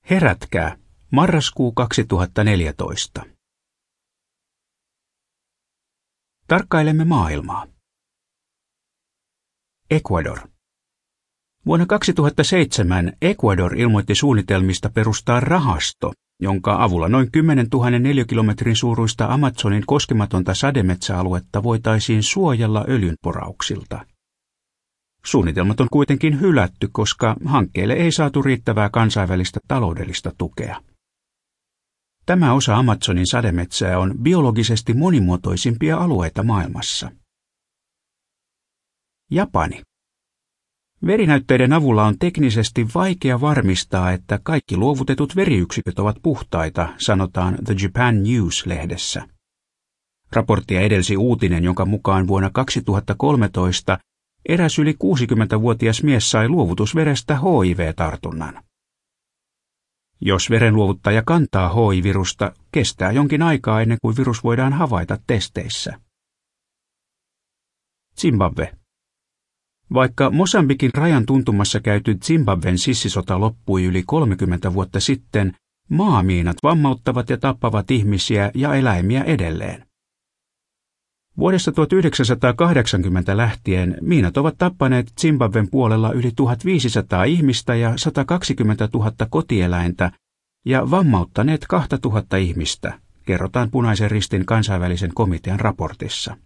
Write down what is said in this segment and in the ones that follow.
Herätkää, marraskuu 2014. Tarkkailemme maailmaa. Ecuador. Vuonna 2007 Ecuador ilmoitti suunnitelmista perustaa rahasto, jonka avulla noin 10 000 neliökilometrin suuruista Amazonin koskematonta sademetsäaluetta voitaisiin suojella öljynporauksilta. Suunnitelmat on kuitenkin hylätty, koska hankkeelle ei saatu riittävää kansainvälistä taloudellista tukea. Tämä osa Amazonin sademetsää on biologisesti monimuotoisimpia alueita maailmassa. Japani. Verinäytteiden avulla on teknisesti vaikea varmistaa, että kaikki luovutetut veriyksiköt ovat puhtaita, sanotaan The Japan News-lehdessä. Raporttia edelsi uutinen, jonka mukaan vuonna 2013 eräs yli 60-vuotias mies sai luovutusverestä HIV-tartunnan. Jos verenluovuttaja kantaa HIV-virusta, kestää jonkin aikaa ennen kuin virus voidaan havaita testeissä. Zimbabwe. Vaikka Mosambikin rajan tuntumassa käyty Zimbabwen sissisota loppui yli 30 vuotta sitten, maamiinat vammauttavat ja tappavat ihmisiä ja eläimiä edelleen. Vuodesta 1980 lähtien miinat ovat tappaneet Zimbabwen puolella yli 1500 ihmistä ja 120 000 kotieläintä ja vammauttaneet 2000 ihmistä, kerrotaan Punaisen Ristin kansainvälisen komitean raportissa.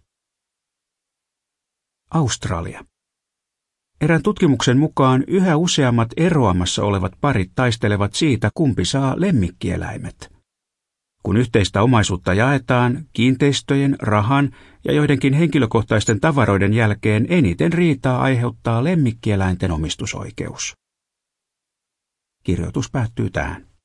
Australia. Erään tutkimuksen mukaan yhä useammat eroamassa olevat parit taistelevat siitä, kumpi saa lemmikkieläimet. Kun yhteistä omaisuutta jaetaan, kiinteistöjen, rahan ja joidenkin henkilökohtaisten tavaroiden jälkeen eniten riitaa aiheuttaa lemmikkieläinten omistusoikeus. Kirjoitus päättyy tähän.